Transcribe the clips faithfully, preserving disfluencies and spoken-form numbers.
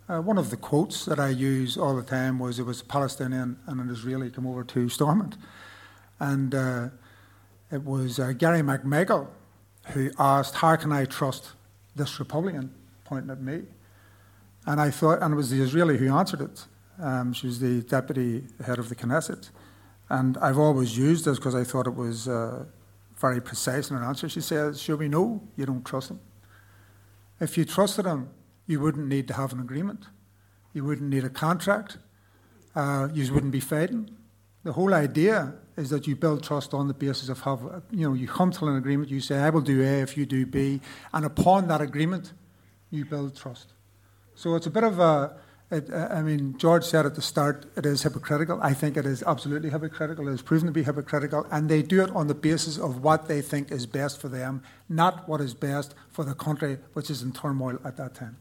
Uh, one of the quotes that I use all the time was it was a Palestinian and an Israeli come over to Stormont. And uh, it was uh, Gary McMichael who asked, how can I trust this Republican, pointing at me? And I thought, and it was the Israeli who answered it. Um, she was the deputy head of the Knesset. And I've always used this because I thought it was uh, very precise in her answer. She says, sure, we know you don't trust him. If you trusted him, you wouldn't need to have an agreement. You wouldn't need a contract. Uh, you wouldn't be fighting. The whole idea is that you build trust on the basis of, have, you know, you come to an agreement, you say, I will do A if you do B, and upon that agreement, you build trust. So it's a bit of a, it, I mean, George said at the start, it is hypocritical. I think it is absolutely hypocritical. It is proven to be hypocritical, and they do it on the basis of what they think is best for them, not what is best for the country, which is in turmoil at that time.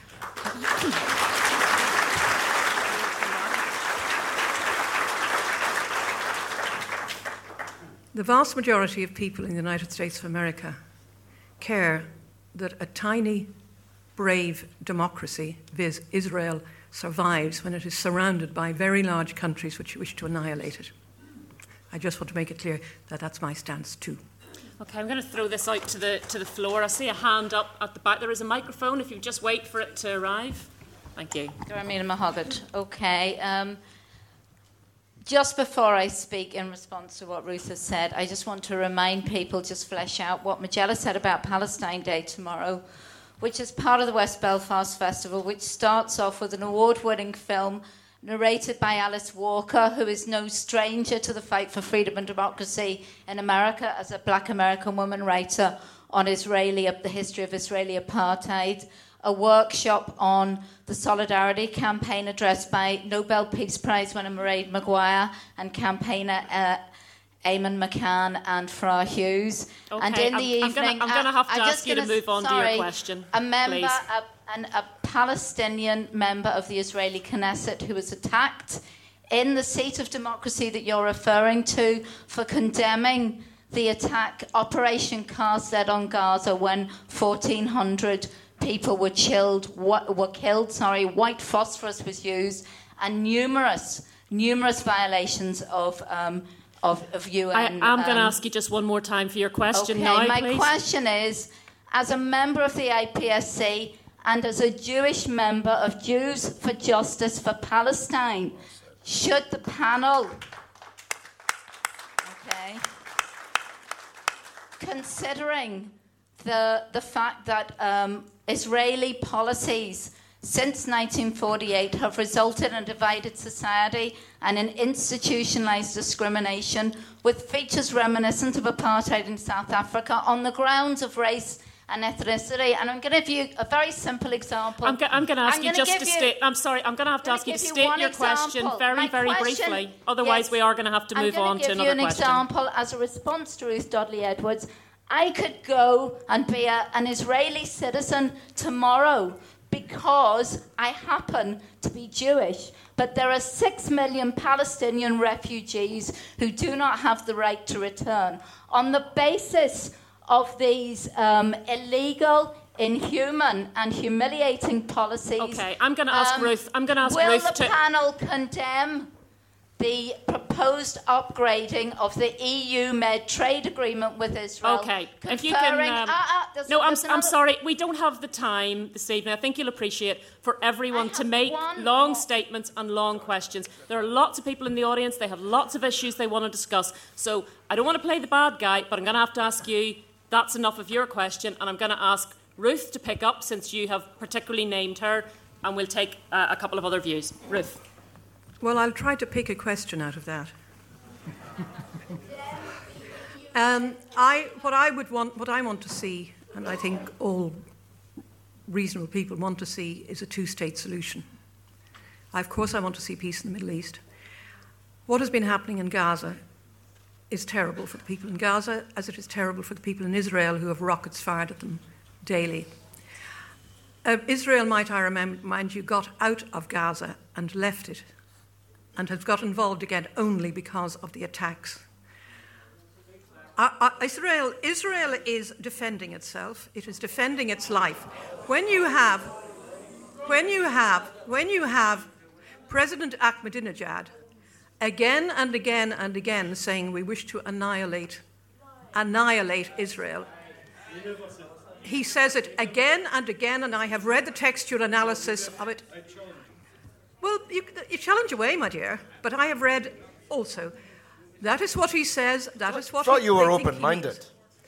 The vast majority of people in the United States of America care that a tiny, brave democracy, viz. Israel, survives when it is surrounded by very large countries which wish to annihilate it. I just want to make it clear that that's my stance too. Okay, I'm going to throw this out to the to the floor. I see a hand up at the back. There is a microphone. If you just wait for it to arrive. Thank you. Dormina Mahogat. Okay. Um, just before I speak in response to what Ruth has said, I just want to remind people, just flesh out what Majella said about Palestine Day tomorrow, which is part of the West Belfast Festival, which starts off with an award-winning film narrated by Alice Walker, who is no stranger to the fight for freedom and democracy in America as a black American woman writer on Israeli, the history of Israeli apartheid, a workshop on the Solidarity campaign addressed by Nobel Peace Prize winner Mairead Maguire and campaigner uh, Eamon McCann and Fra Hughes. Okay, and in the I'm, evening... I'm going to have to I'm ask you gonna, to move on sorry, to your question, a member, please. A, an, a Palestinian member of the Israeli Knesset who was attacked in the seat of democracy that you're referring to for condemning the attack, Operation Cast Lead on Gaza, when fourteen hundred people were chilled, were killed, sorry, white phosphorus was used, and numerous, numerous violations of um, of, of U N. I, I'm um, going to ask you just one more time for your question okay, now, my please. question is, as a member of the I P S C and as a Jewish member of Jews for Justice for Palestine, should the panel, okay, considering the the fact that um, Israeli policies since nineteen forty-eight have resulted in a divided society and in institutionalized discrimination with features reminiscent of apartheid in South Africa on the grounds of race and ethnicity. And I'm going to give you a very simple example. I'm, go- I'm going to ask I'm you gonna just to you, state... I'm sorry, I'm going to have to ask you to you state your example. question very, My very question, briefly. Otherwise, yes, we are going to have to move on to another I'm going to give you an question. example as a response to Ruth Dudley Edwards. I could go and be a, an Israeli citizen tomorrow because I happen to be Jewish. But there are six million Palestinian refugees who do not have the right to return. On the basis of these um, illegal, inhuman and humiliating policies... Okay, I'm going to ask um, Ruth... I'm going to ask will Ruth the to... panel condemn the proposed upgrading of the E U-made trade agreement with Israel? Okay, if you can... Um, uh, uh, no, I'm, another... I'm sorry, we don't have the time this evening. I think you'll appreciate for everyone to make long more. statements and long questions. There are lots of people in the audience. They have lots of issues they want to discuss. So I don't want to play the bad guy, but I'm going to have to ask you, that's enough of your question, and I'm going to ask Ruth to pick up, since you have particularly named her, and we'll take uh, a couple of other views. Ruth. Well, I'll try to pick a question out of that. um, I, what I would want, what I want to see, and I think all reasonable people want to see, is a two-state solution. Of course, I want to see peace in the Middle East. What has been happening in Gaza is terrible for the people in Gaza, as it is terrible for the people in Israel who have rockets fired at them daily. Uh, Israel, might I remind you, got out of Gaza and left it, and has got involved again only because of the attacks. Uh, uh, Israel, Israel is defending itself. It is defending its life. When you have... when you have when you have President Ahmadinejad again and again and again saying we wish to annihilate annihilate Israel. He says it again and again, and I have read the textual analysis of it. Well, you, you challenge away, my dear, but I have read also. That is what he says. That is what. I thought he, you were they think open-minded.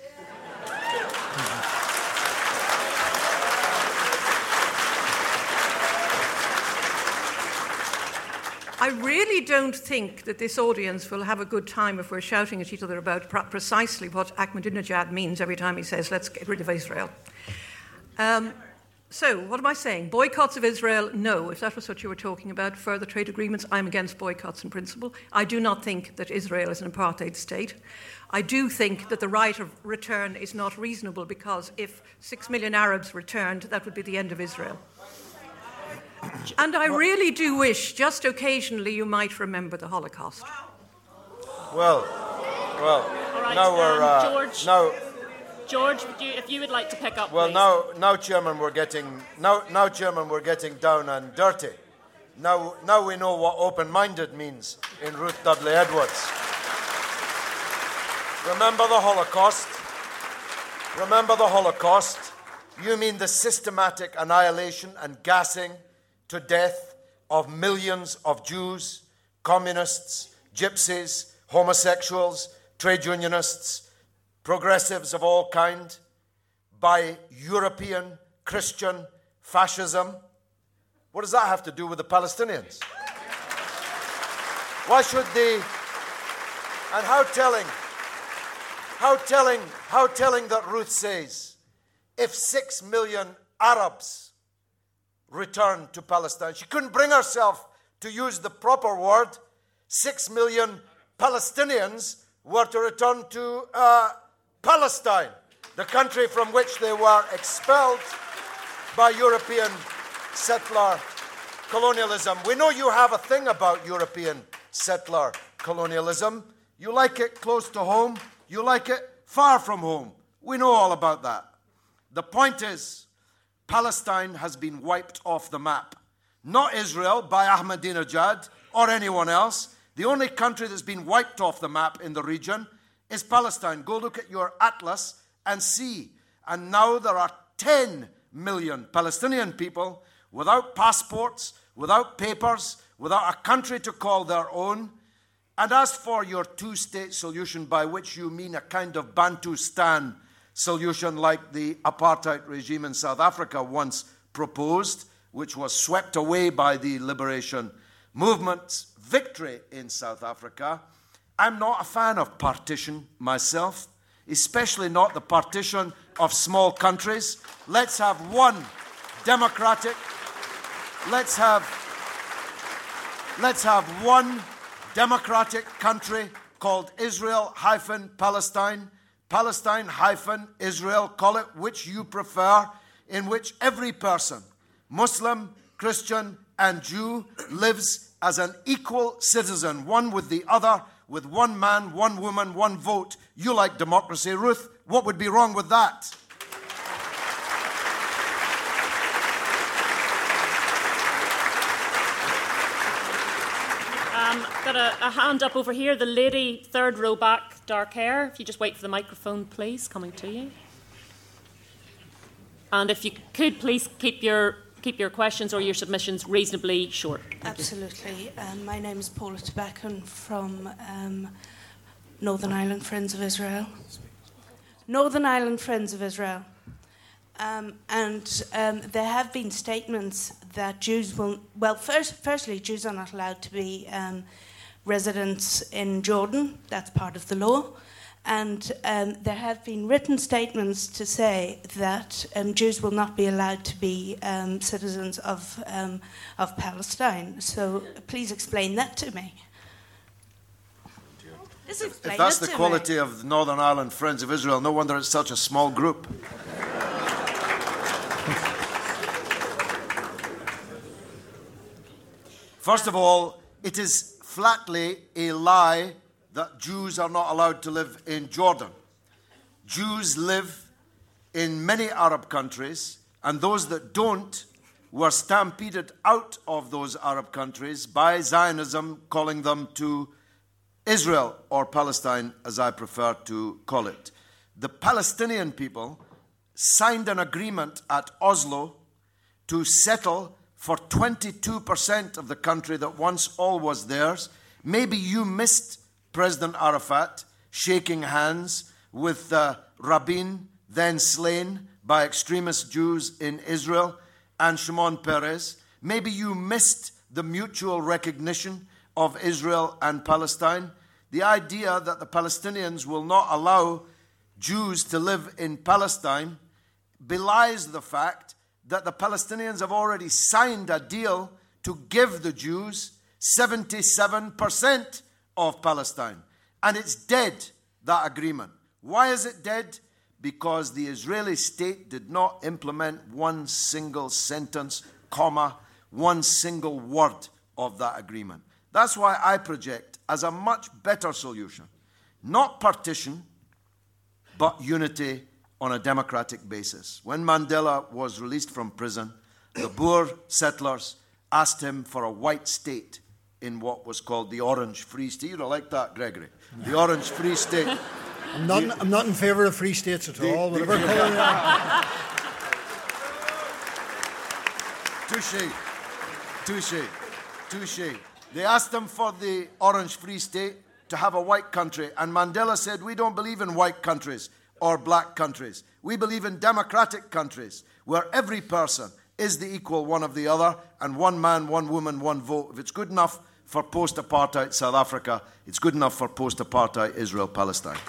I really don't think that this audience will have a good time if we're shouting at each other about pr- precisely what Ahmadinejad means every time he says, let's get rid of Israel. Um, so, what am I saying? Boycotts of Israel? No. If that was what you were talking about, further trade agreements, I'm against boycotts in principle. I do not think that Israel is an apartheid state. I do think that the right of return is not reasonable because if six million Arabs returned, that would be the end of Israel. And I really do wish, just occasionally, you might remember the Holocaust. Well, well, All right, now we're... um, Uh, George, now, George would you, if you would like to pick up, well, please. now, now, Chairman, we're getting... Now, now, Chairman, we're getting down and dirty. Now, now we know what open-minded means in Ruth Dudley Edwards. Remember the Holocaust? Remember the Holocaust? You mean the systematic annihilation and gassing to death of millions of Jews, communists, gypsies, homosexuals, trade unionists, progressives of all kind, by European Christian fascism. What does that have to do with the Palestinians? Why should they? And how telling, how telling, how telling that Ruth says, if six million Arabs returned to Palestine. She couldn't bring herself to use the proper word. Six million Palestinians were to return to uh, Palestine, the country from which they were expelled by European settler colonialism. We know you have a thing about European settler colonialism. You like it close to home. You like it far from home. We know all about that. The point is, Palestine has been wiped off the map. Not Israel by Ahmadinejad or anyone else. The only country that's been wiped off the map in the region is Palestine. Go look at your atlas and see. And now there are ten million Palestinian people without passports, without papers, without a country to call their own. And as for your two-state solution, by which you mean a kind of Bantustan solution like the apartheid regime in South Africa once proposed, which was swept away by the liberation movement's victory in South Africa. I'm not a fan of partition myself, especially not the partition of small countries. Let's have one democratic, let's have, let's have one democratic country called Israel-Palestine, Palestine-Israel, call it which you prefer, in which every person, Muslim, Christian, and Jew, lives as an equal citizen, one with the other, with one man, one woman, one vote. You like democracy, Ruth. What would be wrong with that? Um, got a, a hand up over here. The lady, third row back, dark hair. If you just wait for the microphone, please, coming to you. And if you could, please keep your keep your questions or your submissions reasonably short. Thank Absolutely. Um, my name is Paula Tobacco from um, Northern Ireland Friends of Israel. Northern Ireland Friends of Israel. Um, and um, there have been statements that Jews will, well, first, firstly, Jews are not allowed to be um, residents in Jordan. That's part of the law. And um, there have been written statements to say that um, Jews will not be allowed to be um, citizens of, um, of Palestine. So please explain that to me. Just explain if that's it the to quality me. of Northern Ireland Friends of Israel, no wonder it's such a small group. First of all, it is flatly a lie that Jews are not allowed to live in Jordan. Jews live in many Arab countries, and those that don't were stampeded out of those Arab countries by Zionism, calling them to Israel, or Palestine, as I prefer to call it. The Palestinian people signed an agreement at Oslo to settle for twenty-two percent of the country that once all was theirs. Maybe you missed President Arafat shaking hands with uh, Rabin, then slain by extremist Jews in Israel, and Shimon Peres. Maybe you missed the mutual recognition of Israel and Palestine. The idea that the Palestinians will not allow Jews to live in Palestine belies the fact that the Palestinians have already signed a deal to give the Jews seventy-seven percent of Palestine. And it's dead, that agreement. Why is it dead? Because the Israeli state did not implement one single sentence, comma, one single word of that agreement. That's why I project as a much better solution, not partition, but unity on a democratic basis. When Mandela was released from prison, the Boer settlers asked him for a white state in what was called the Orange Free State. You don't like that, Gregory? The Orange Free State. I'm not, the, I'm not in favour of free states at the, all, whatever the, colour they are. Touché. Touché. Touché. They asked him for the Orange Free State to have a white country, and Mandela said, we don't believe in white countries or black countries. We believe in democratic countries where every person is the equal one of the other, and one man, one woman, one vote. If it's good enough for post-apartheid South Africa, it's good enough for post-apartheid Israel-Palestine.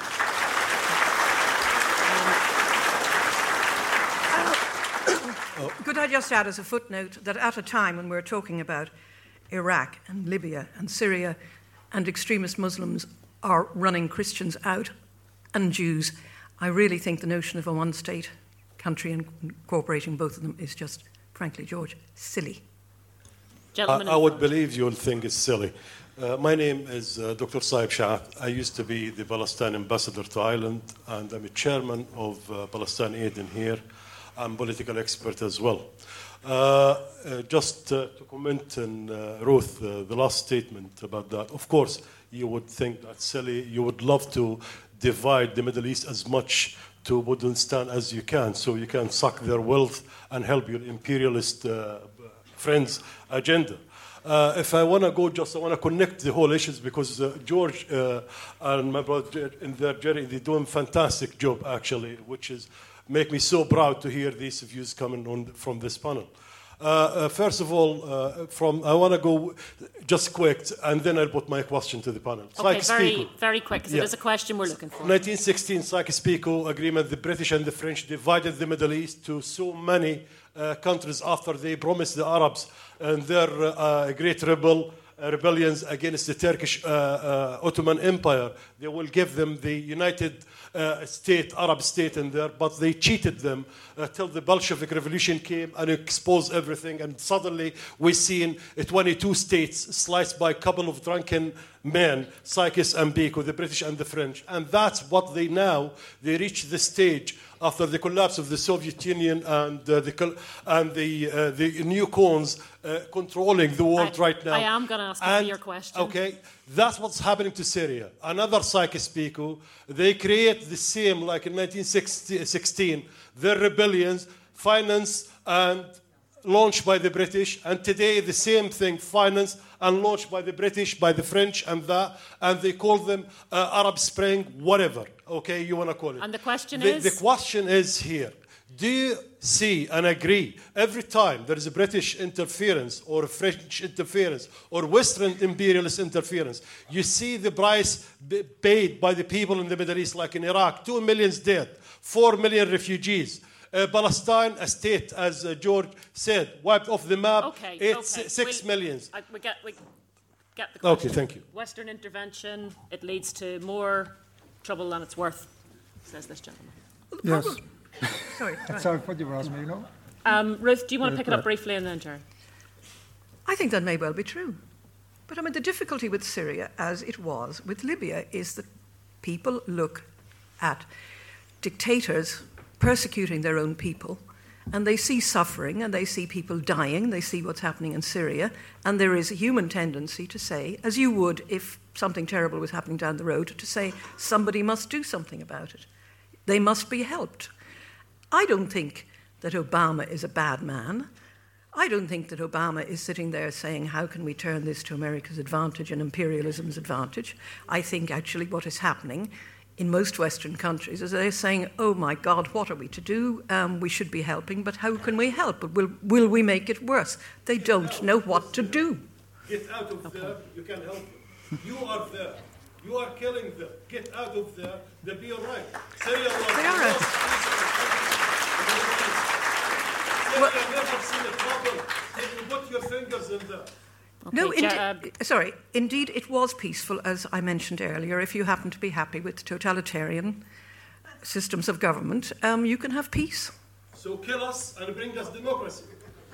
Could I just add as a footnote that at a time when we're talking about Iraq and Libya and Syria and extremist Muslims are running Christians out and Jews, I really think the notion of a one-state country and incorporating both of them is just, frankly, George, silly. Gentlemen, I, I would believe you'll think it's silly. Uh, my name is uh, Doctor Saib Shah. I used to be the Palestine ambassador to Ireland, and I'm a chairman of uh, Palestine Aid in here. I'm a political expert as well. Uh, uh, just uh, to comment on uh, Ruth, uh, the last statement about that. Of course, you would think that's silly. You would love to divide the Middle East as much to Wooden as you can, so you can suck their wealth and help your imperialist uh, friends' agenda. Uh, if I want to go, just I want to connect the whole issues because uh, George uh, and my brother in there, Jerry, they're doing a fantastic job actually, which is make me so proud to hear these views coming on from this panel. Uh, uh, first of all, uh, from I want to go just quick, and then I'll put my question to the panel. Okay, very, very quick, because yeah. It is a question we're looking for. nineteen sixteen Sykes-Picot Agreement, the British and the French divided the Middle East to so many uh, countries after they promised the Arabs and their uh, great rebel uh, rebellions against the Turkish uh, uh, Ottoman Empire. They will give them the United Uh, state, Arab state in there, but they cheated them uh, till the Bolshevik Revolution came and exposed everything, and suddenly we've seen uh, twenty-two states sliced by a couple of drunken men, Sykes and Picot, the British and the French, and that's what they now, they reached the stage after the collapse of the Soviet Union and uh, the and the uh, the new cons uh, controlling the world I, right now. I am going to ask you for your question. Okay, that's what's happening to Syria. Another Sykes-Picot. They create the same, like in nineteen sixteen, their rebellions, financed and launched by the British, and today the same thing, financed and launched by the British, by the French, and that, and they call them uh, Arab Spring, whatever. Okay, you want to call it. And the question the, is? The question is here. Do you see and agree every time there is a British interference or a French interference or Western imperialist interference, you see the price paid by the people in the Middle East, like in Iraq, two million dead, four million refugees. Uh, Palestine, a state, as uh, George said, wiped off the map. Okay, it's okay. six we'll, millions. I, we get, we get the question. Okay, thank you. Western intervention, it leads to more trouble than it's worth, says this gentleman. Well, yes. Sorry. Sorry, what you were asking me, you know? Um, Ruth, do you want to pick it up briefly and then Jerry? I think that may well be true. But I mean, the difficulty with Syria, as it was with Libya, is that people look at dictators persecuting their own people and they see suffering, and they see people dying, they see what's happening in Syria, and there is a human tendency to say, as you would if something terrible was happening down the road, to say somebody must do something about it. They must be helped. I don't think that Obama is a bad man. I don't think that Obama is sitting there saying, how can we turn this to America's advantage and imperialism's advantage? I think actually what is happening in most Western countries is they're saying, oh my God, what are we to do? Um, we should be helping, but how can we help? But will, will we make it worse? They don't know what to do. Get out of okay. there, you can help them. You are there. You are killing them. Get out of there, they'll be all right. Syria was they are right. Well, I've never seen a problem if you put your fingers in there. Okay, no, indi- uh, sorry. Indeed, it was peaceful, as I mentioned earlier. If you happen to be happy with totalitarian systems of government, um, you can have peace. So kill us and bring us democracy.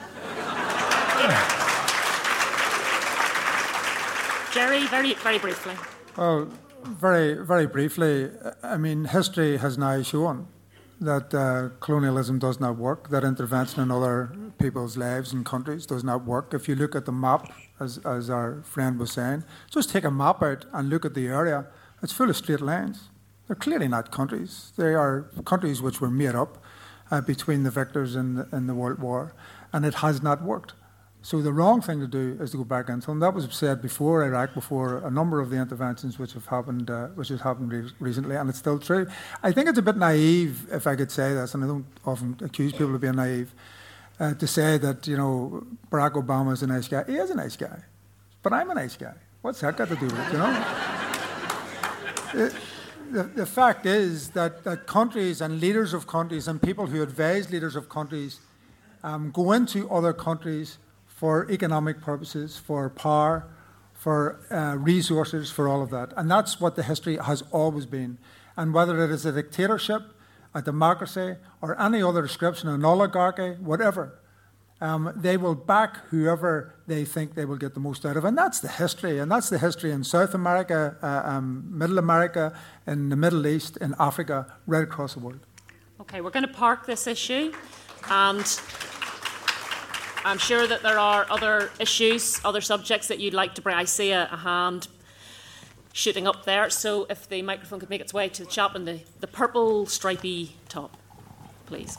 Jerry, very, very briefly. Well, very, very briefly. I mean, history has now shown that uh, colonialism does not work, that intervention in other people's lives and countries does not work. If you look at the map, as, as our friend was saying, just take a map out and look at the area, it's full of straight lines. They're clearly not countries. They are countries which were made up uh, between the victors in the, in the World War, and it has not worked. So the wrong thing to do is to go back into them. That was said before Iraq, before a number of the interventions which have happened, uh, which has happened re- recently, and it's still true. I think it's a bit naive, if I could say this, and I don't often accuse people of being naive, uh, to say that, you know, Barack Obama is a nice guy. He is a nice guy, but I'm a nice guy. What's that got to do with it, you know? the, the, the fact is that, that countries and leaders of countries and people who advise leaders of countries um, go into other countries for economic purposes, for power, for uh, resources, for all of that. And that's what the history has always been. And whether it is a dictatorship, a democracy, or any other description, an oligarchy, whatever, um, they will back whoever they think they will get the most out of. And that's the history. And that's the history in South America, uh, um, Middle America, in the Middle East, in Africa, right across the world. Okay, we're going to park this issue. And I'm sure that there are other issues, other subjects that you'd like to bring. I see a, a hand shooting up there. So if the microphone could make its way to the chap in the, the purple stripy top, please.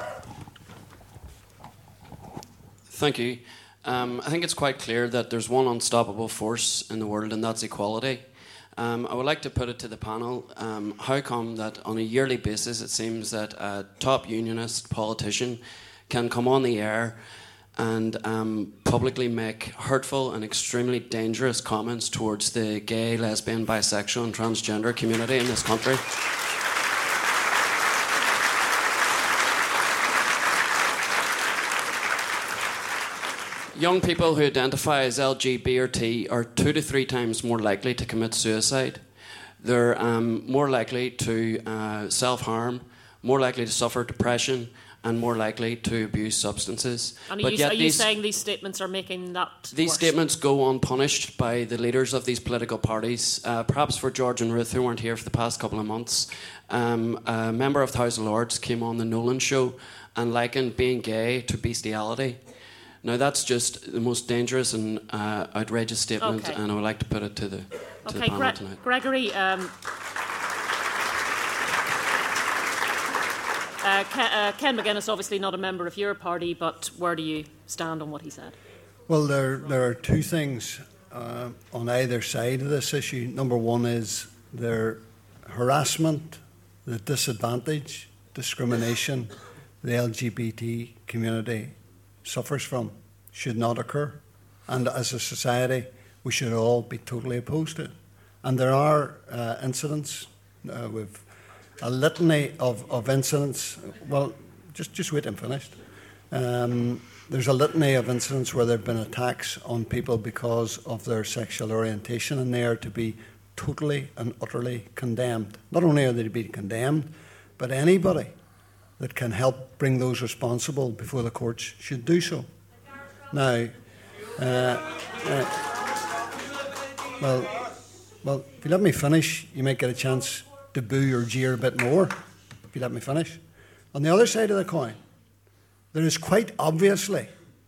Thank you. Um, I think it's quite clear that there's one unstoppable force in the world, and that's equality. Um, I would like to put it to the panel, um, how come that on a yearly basis it seems that a top unionist politician can come on the air and um, publicly make hurtful and extremely dangerous comments towards the gay, lesbian, bisexual and transgender community in this country? Young people who identify as L G B T or T are two to three times more likely to commit suicide. They're um, more likely to uh, self-harm, more likely to suffer depression, and more likely to abuse substances. And are, but you, yet are you these, saying these statements are making that These worse? statements go unpunished by the leaders of these political parties. Uh, perhaps for George and Ruth, who weren't here for the past couple of months, um, a member of the House of Lords came on the Nolan show and likened being gay to bestiality. Now that's just the most dangerous and uh, outrageous statement, okay. and I would like to put it to the, to okay, the panel Gre- tonight. Gregory, um, Uh, Ken, uh, Ken McGuinness, obviously not a member of your party, but where do you stand on what he said? Well, there, there are two things uh, on either side of this issue. Number one is their harassment, the disadvantage, discrimination the L G B T community suffers from should not occur. And as a society, we should all be totally opposed to it. And there are uh, incidents uh, with a litany of, of incidents. Well, just, just wait, I'm finished. Um, there's a litany of incidents where there have been attacks on people because of their sexual orientation, and they are to be totally and utterly condemned. Not only are they to be condemned, but anybody that can help bring those responsible before the courts should do so. Now, uh, uh, well, well, if you let me finish, you might get a chance to boo or jeer a bit more, if you let me finish. On the other side of the coin, there is quite obviously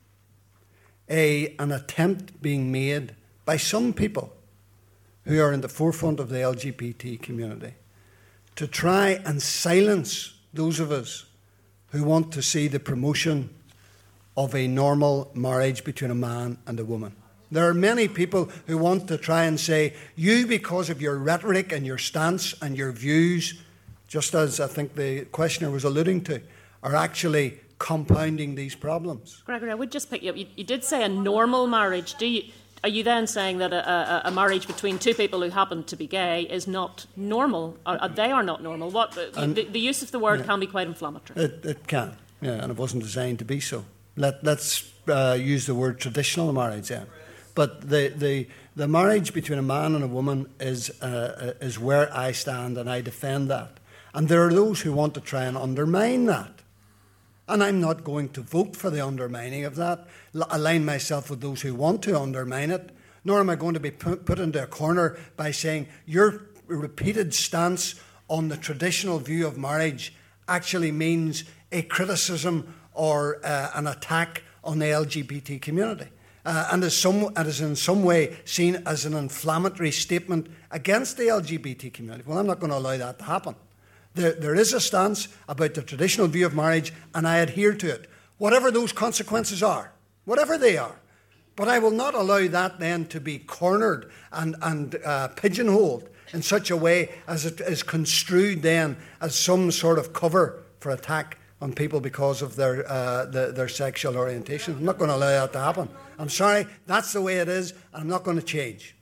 a, an attempt being made by some people who are in the forefront of the L G B T community to try and silence those of us who want to see the promotion of a normal marriage between a man and a woman. There are many people who want to try and say, you, because of your rhetoric and your stance and your views, just as I think the questioner was alluding to, are actually compounding these problems. Gregory, I would just pick you up. You, you did say a normal marriage. Do you, are you then saying that a, a, a marriage between two people who happen to be gay is not normal? Or, or they are not normal? What the, the use of the word yeah, can be quite inflammatory. It, it can, yeah, and it wasn't designed to be so. Let, let's uh, use the word traditional marriage then. But the, the, the marriage between a man and a woman is, uh, is where I stand, and I defend that. And there are those who want to try and undermine that. And I'm not going to vote for the undermining of that, align myself with those who want to undermine it, nor am I going to be put, put into a corner by saying your repeated stance on the traditional view of marriage actually means a criticism or uh, an attack on the L G B T community. Uh, and is, some, and is in some way seen as an inflammatory statement against the L G B T community. Well, I'm not going to allow that to happen. There, there is a stance about the traditional view of marriage, and I adhere to it, whatever those consequences are, whatever they are. But I will not allow that then to be cornered and, and uh, pigeonholed in such a way as it is construed then as some sort of cover for attack on people because of their, uh, the, their sexual orientation. I'm not going to allow that to happen. I'm sorry, that's the way it is, and I'm not going to change.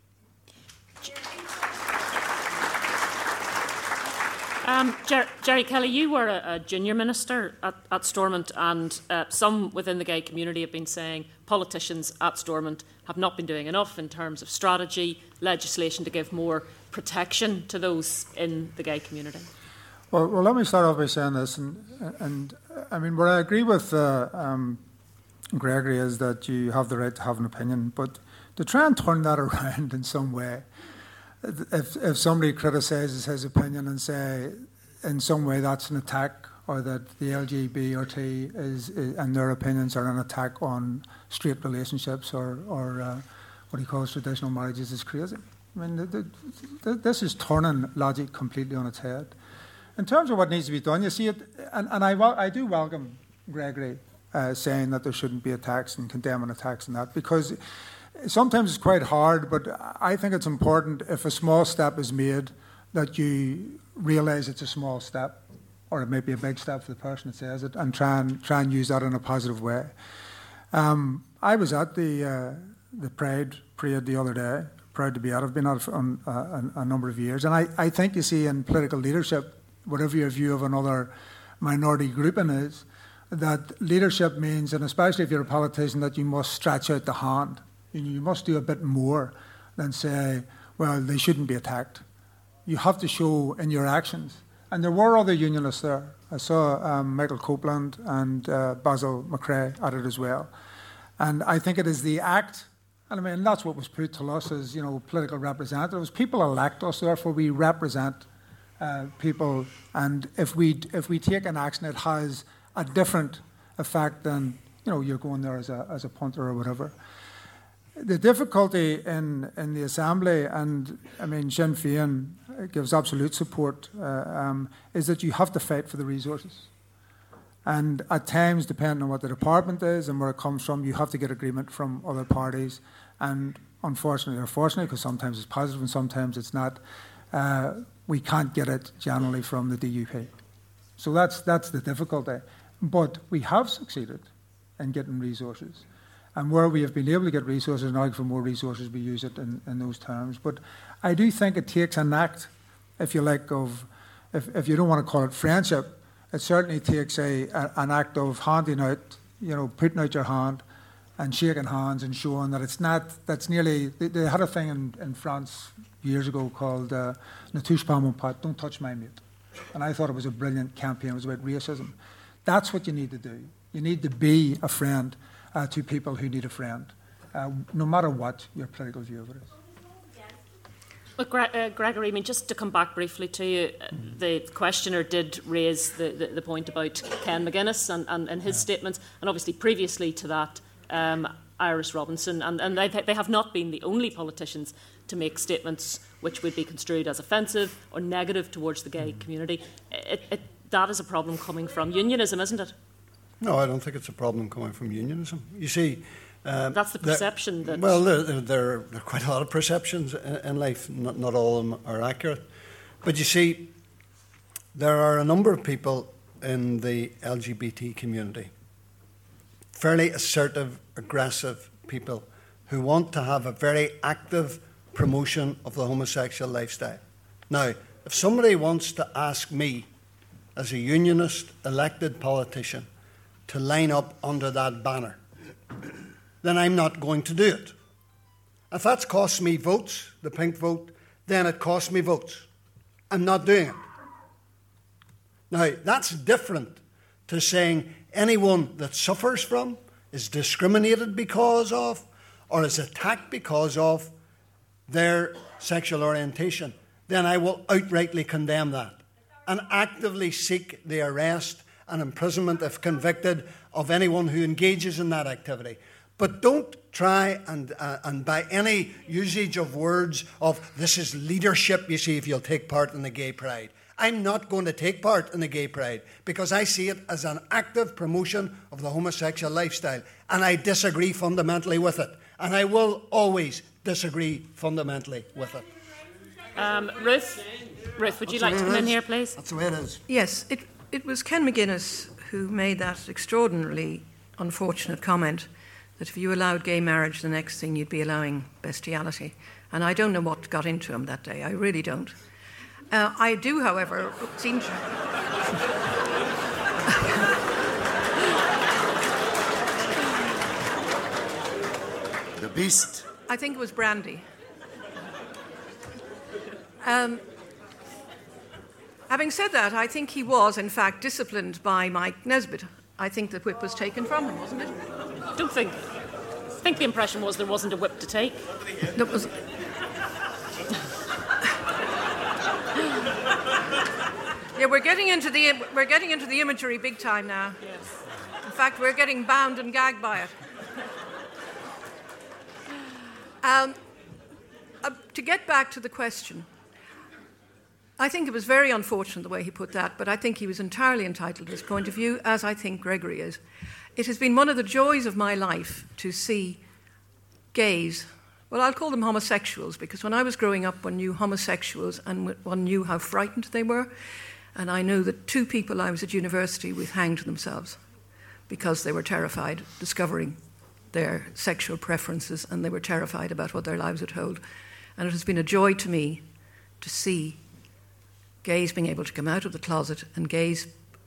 Um, Ger- Gerry Kelly, you were a, a junior minister at, at Stormont, and uh, some within the gay community have been saying politicians at Stormont have not been doing enough in terms of strategy, legislation to give more protection to those in the gay community. Well, well let me start off by saying this, and, and I mean, what I agree with uh, um, Gregory is that you have the right to have an opinion, but to try and turn that around in some way, if if somebody criticises his opinion and say in some way that's an attack, or that the L G B T is, is and their opinions are an attack on straight relationships or or uh, what he calls traditional marriages, is crazy. I mean, the, the, the, this is turning logic completely on its head. In terms of what needs to be done, you see it, and, and I I do welcome Gregory uh, saying that there shouldn't be attacks and condemning attacks and that, because sometimes it's quite hard, but I think it's important if a small step is made that you realise it's a small step, or it may be a big step for the person that says it, and try and try and use that in a positive way. Um, I was at the uh, the Pride Parade the other day, proud to be at it. I've been at it for um, a, a number of years, and I, I think you see in political leadership, whatever your view of another minority grouping is, that leadership means, and especially if you're a politician, that you must stretch out the hand. You must do a bit more than say, well, they shouldn't be attacked. You have to show in your actions. And there were other unionists there. I saw um, Michael Copeland and uh, Basil McRae at it as well. And I think it is the act, and I mean, that's what was put to us as, you know, political representatives. People elect us, therefore we represent uh, people. And if we if we take an action, it has a different effect than, you know, you're going there as a as a punter or whatever. The difficulty in, in the Assembly, and I mean Sinn Féin gives absolute support, uh, um, is that you have to fight for the resources. And at times, depending on what the department is and where it comes from, you have to get agreement from other parties. And unfortunately or fortunately, because sometimes it's positive and sometimes it's not, uh, we can't get it generally from the D U P. So that's that's the difficulty. But we have succeeded in getting resources. And where we have been able to get resources and argue for more resources, we use it in, in those terms. But I do think it takes an act, if you like, of, if, if you don't want to call it friendship, it certainly takes a, a an act of handing out, you know, putting out your hand and shaking hands and showing that it's not, that's nearly, they, they had a thing in, in France years ago called uh, Ne touche pas mon pote, don't touch my mate. And I thought it was a brilliant campaign. It was about racism. That's what you need to do. You need to be a friend Uh, to people who need a friend, uh, no matter what your political view of it is. Well, Gre- uh, Gregory, I mean, just to come back briefly to you, uh, the questioner did raise the, the, the point about Ken McGuinness and, and, and his yeah. statements, and obviously previously to that, um, Iris Robinson, and, and they, they have not been the only politicians to make statements which would be construed as offensive or negative towards the gay community. It, it, that is a problem coming from unionism, isn't it? No, I don't think it's a problem coming from unionism. You see... Um, That's the perception that... Well, there, there, there are quite a lot of perceptions in, in life. Not, not all of them are accurate. But you see, there are a number of people in the L G B T community, fairly assertive, aggressive people, who want to have a very active promotion of the homosexual lifestyle. Now, if somebody wants to ask me, as a unionist elected politician, to line up under that banner, then I'm not going to do it. If that's cost me votes, the pink vote, then it costs me votes. I'm not doing it. Now, that's different to saying anyone that suffers from, is discriminated because of, or is attacked because of their sexual orientation. Then I will outrightly condemn that and actively seek the arrest and imprisonment, if convicted, of anyone who engages in that activity. But don't try and, uh, and by any usage of words of this is leadership, you see, if you'll take part in the gay pride. I'm not going to take part in the gay pride because I see it as an active promotion of the homosexual lifestyle, and I disagree fundamentally with it. And I will always disagree fundamentally with it. Um, Ruth, Ruth, would you like to come in here, please? That's the way it is. Yes, it, it was Ken McGuinness who made that extraordinarily unfortunate comment that if you allowed gay marriage, the next thing you'd be allowing bestiality. And I don't know what got into him that day. I really don't. Uh, I do, however, seem to... The beast. I think it was brandy. Um, having said that, I think he was, in fact, disciplined by Mike Nesbitt. I think the whip was taken from him, wasn't it? Don't think. I think the impression was there wasn't a whip to take. That was. Yeah, we're getting into the we're getting into the imagery big time now. Yes. In fact, we're getting bound and gagged by it. Um, uh, to get back to the question, I think it was very unfortunate the way he put that, but I think he was entirely entitled to his point of view, as I think Gregory is. It has been one of the joys of my life to see gays, well, I'll call them homosexuals, because when I was growing up, one knew homosexuals and one knew how frightened they were. And I know that two people I was at university with hanged themselves because they were terrified of discovering their sexual preferences, and they were terrified about what their lives would hold. And it has been a joy to me to see gays being able to come out of the closet and gays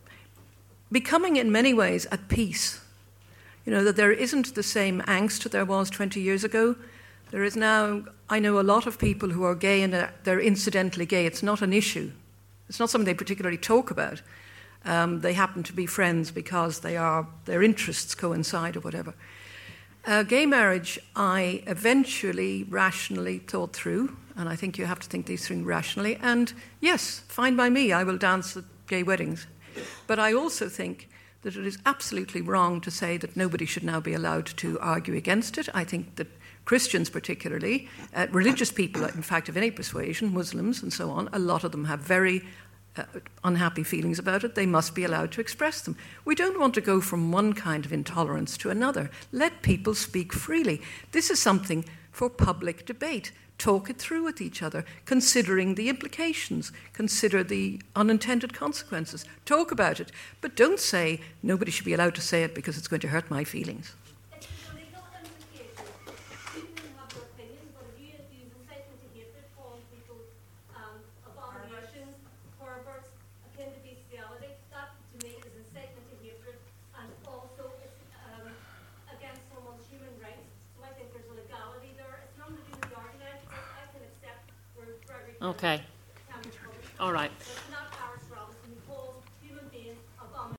becoming in many ways at peace. You know, that there isn't the same angst there was twenty years ago. There is now, I know a lot of people who are gay and they're incidentally gay. It's not an issue. It's not something they particularly talk about. Um, they happen to be friends because they are, their interests coincide or whatever. Uh, gay marriage, I eventually rationally thought through, and I think you have to think these things rationally, and yes, fine by me, I will dance at gay weddings. But I also think that it is absolutely wrong to say that nobody should now be allowed to argue against it. I think that Christians particularly, uh, religious people, in fact, of any persuasion, Muslims and so on, a lot of them have very uh, unhappy feelings about it. They must be allowed to express them. We don't want to go from one kind of intolerance to another. Let people speak freely. This is something for public debate. Talk it through with each other, considering the implications, consider the unintended consequences. Talk about it, but don't say nobody should be allowed to say it because it's going to hurt my feelings. Okay. All right.